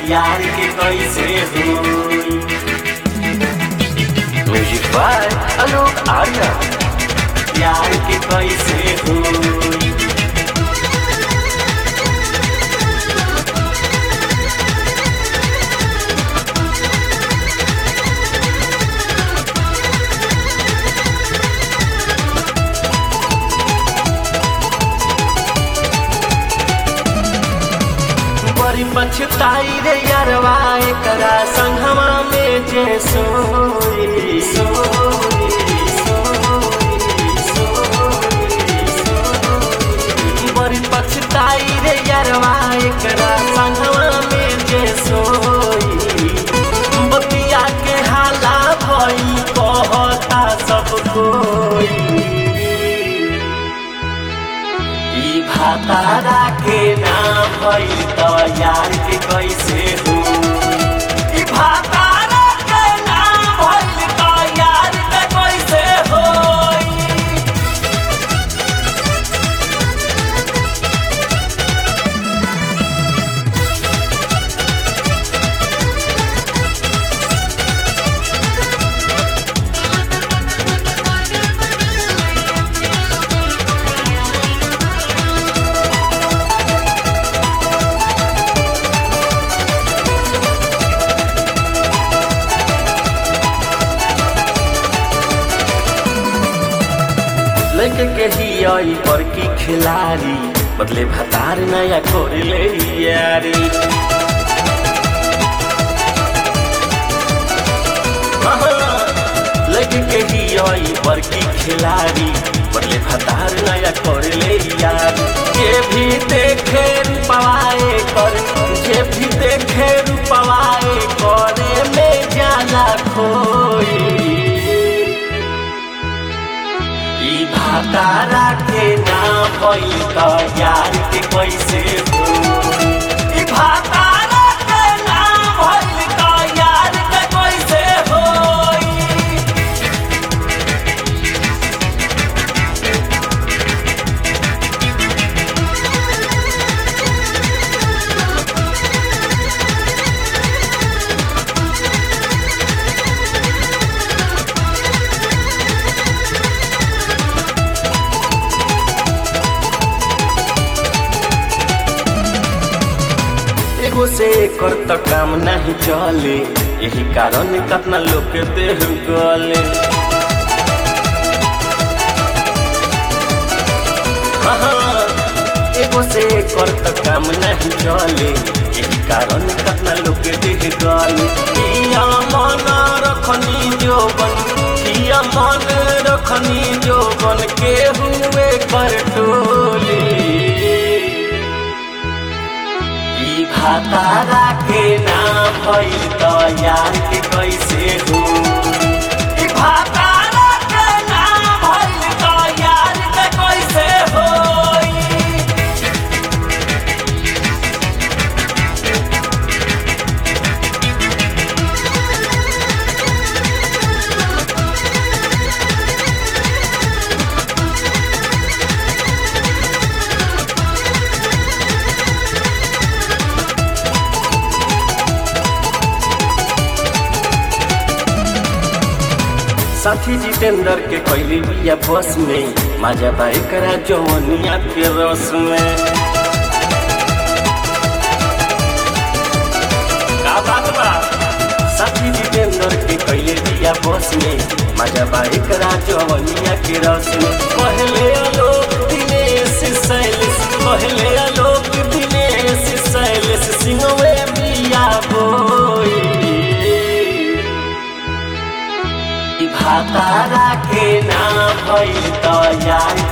यार के कैसे हुई। Music by Alok Arya. यार के कैसे हुई। बड़ी पछताई रे यारवा एकरा संगमा में जे सोई सोई बड़ी पछताई रे यारवा एकरा संगमा में जे सोई। बतिया के हाला भई कहता सब कोई। भातारा के नाम भई तो यार के कैसे हुई। भातारा के नाम भई तो यार के कैसे हुई। लड़के के ही आई पर की खिलाड़ी बदले भतार नया कर ले यारी। लड़के के ही आई पर की खिलाड़ी बदले भतार नया कर ले यारी। जे भी देखे रूपवाए कर जे भी देखे रूपवाए करे में जाला खोई। भातारा के नाम भई तो यार के कैसे हुई। भातारा के नाम भई तो यार के कैसे हुई। एगो से कर तो काम नहीं चले यही कारण कितना लोग के देह गले। एगो से कर तो काम नहीं चले यही कारण कितना लोग के देह गले। किया मन रखनी जोबन किया मन रखनी जोबन के हुए कर टोली। भातारा के नाम भई तो यार के कैसे हुई। भातारा के नाम भई तो यार के कैसे हुई। साथी जितेंद्र के कैली बिया बस में मजा बाई करा जवनिया के रस में। का बात बा। साथी जितेंद्र के कैली बिया बस में मजा बाई करा जवनिया के रस में। पहले आलोक दिनेश शैलेश पहले आलोक दिनेश शैलेश सिंहवे बिया बोई। भातारा के नाम भई तो यार